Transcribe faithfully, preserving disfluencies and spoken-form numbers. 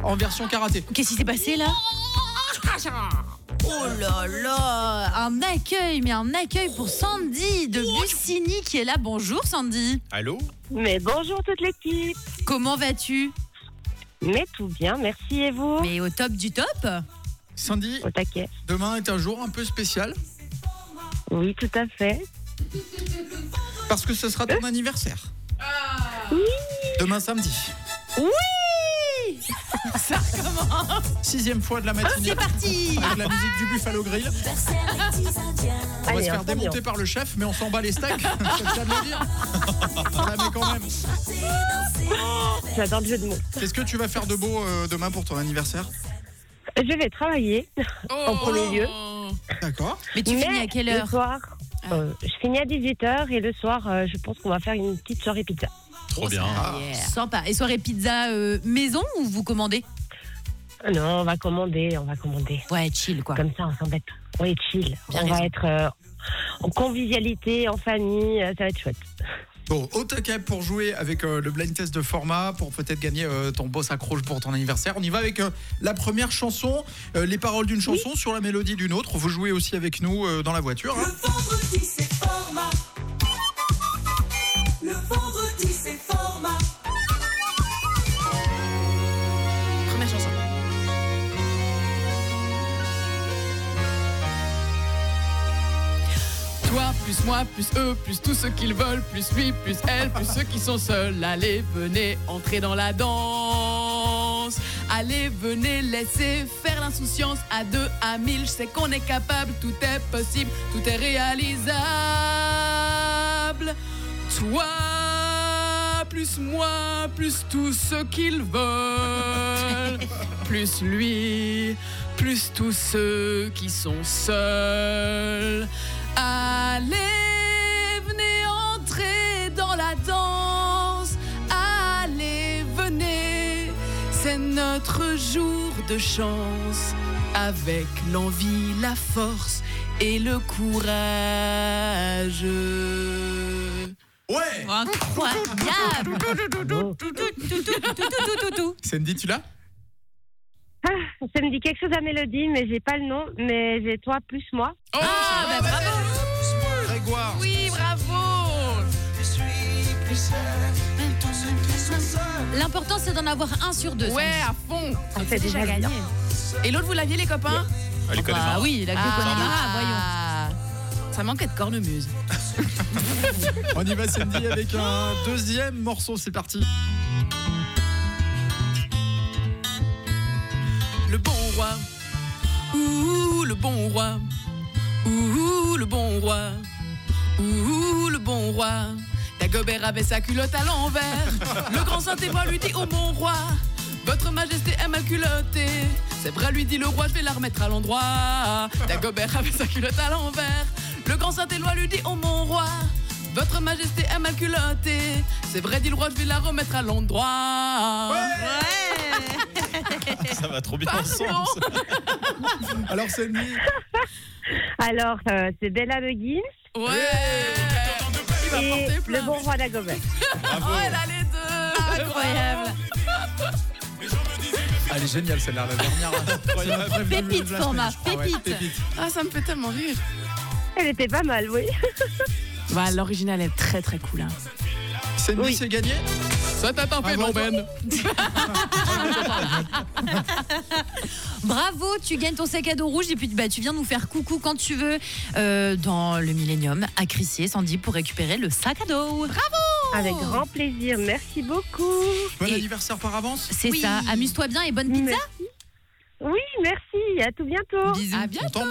en version karaté. Qu'est-ce qui s'est passé là ? Oh là là, un accueil, mais un accueil pour Sandy de Bussigny qui est là. Bonjour Sandy. Allô ? Mais bonjour toute l'équipe. Comment vas-tu ? Mais tout bien, merci et vous ? Mais au top du top. Sandy, Au taquet. demain est un jour un peu spécial Oui, tout à fait. parce que ce sera ton anniversaire. Oui. Demain samedi. Oui. Ça recommence. Sixième fois de la matinée. C'est parti. Avec la musique du Buffalo Grill. On va Allez, se faire on démonter s'ambiance. par le chef, mais on s'en bat les steaks. C'est le cas de le dire. On la met quand même. J'adore le jeu de mots. Qu'est-ce que tu vas faire de beau euh, demain pour ton anniversaire ? Je vais travailler en premier lieu. D'accord. Mais tu Mais finis à quelle le heure ? soir, euh, je finis à dix-huit heures et le soir, euh, je pense qu'on va faire une petite soirée pizza. Trop bien. Sympa. Et soirée pizza euh, maison ou vous commandez ? Non, on va commander, on va commander. Ouais, chill quoi. Comme ça, on s'embête. Oui, chill. Bien on raison. va être euh, en convivialité, en famille, euh, ça va être chouette. Bon, au taquet pour jouer avec euh, le blind test de format, pour peut-être gagner euh, ton boss accroche pour ton anniversaire. On y va avec euh, la première chanson, euh, les paroles d'une chanson sur la mélodie d'une autre. Vous jouez aussi avec nous euh, dans la voiture. Hein. Le vendredi c'est format. Le vendredi c'est format. Première chanson. Toi, plus moi, plus eux, plus tous ceux qu'ils veulent, plus lui, plus elle, plus ceux qui sont seuls. Allez, venez, entrez dans la danse. Allez, venez, laissez faire l'insouciance. À deux, à mille, je sais qu'on est capable. Tout est possible, tout est réalisable. Toi, plus moi, plus tous ceux qu'ils veulent. Plus lui, plus tous ceux qui sont seuls. Allez, venez entrer dans la danse. Allez, venez, c'est notre jour de chance. Avec l'envie, la force et le courage. Ouais. Incroyable. Sandy, tu l'as ? Ah, ça me dit quelque chose à mélodie, mais j'ai pas le nom. Mais j'ai toi plus moi. Oh, Ah, bah bravo. Grégoire. oui, bravo. L'important c'est d'en avoir un sur deux. Ouais, à fond. Ça fait déjà gagné. Et l'autre, vous l'aviez, les copains? Elle les connaît Ah marre. oui, la Ah, Connemara, voyons. Ça manquait de cornemuse. On y va Sandy avec un deuxième morceau, c'est parti. Le bon roi, ouh, le bon roi, ouh, le bon roi, ouh, le bon roi. Dagobert avait sa culotte à l'envers. Le grand Saint-Évroi lui dit au bon roi, votre majesté est mal culottée. C'est vrai, lui dit le roi, je vais la remettre à l'endroit. Dagobert avait sa culotte à l'envers. Le grand Saint-Éloi lui dit au mon roi, votre majesté est mal culottée. C'est vrai, dit le roi, je vais la remettre à l'endroit. Ça va trop bien Pardon. ensemble. Alors Sandy, Alors, euh, c'est Bella Begins Ouais. Qui va et porter le plainte. bon roi d'Agobert. Oh, elle a les deux. Incroyable. elle est géniale celle-là, la dernière. Incroyable. C'est la prévenue Pépite, de la format, semaine, je crois, ouais. pépite. Pépite. Ah, ça me fait tellement rire. Elle était pas mal, oui. Bah, l'original est très très cool. Hein. Sandy, Oui. c'est gagné. Ça t'a pas fait, Bravo. mon Ben. Bravo, tu gagnes ton sac à dos rouge et puis bah, tu viens nous faire coucou quand tu veux euh, dans le Millennium à Crissier, Sandy, pour récupérer le sac à dos. Bravo. Avec grand plaisir. Merci beaucoup. Bon Et- anniversaire par avance. C'est Oui. ça, amuse-toi bien et bonne pizza. Merci. Oui, merci. À tout bientôt. Bisous. À bientôt. On t'embrasse.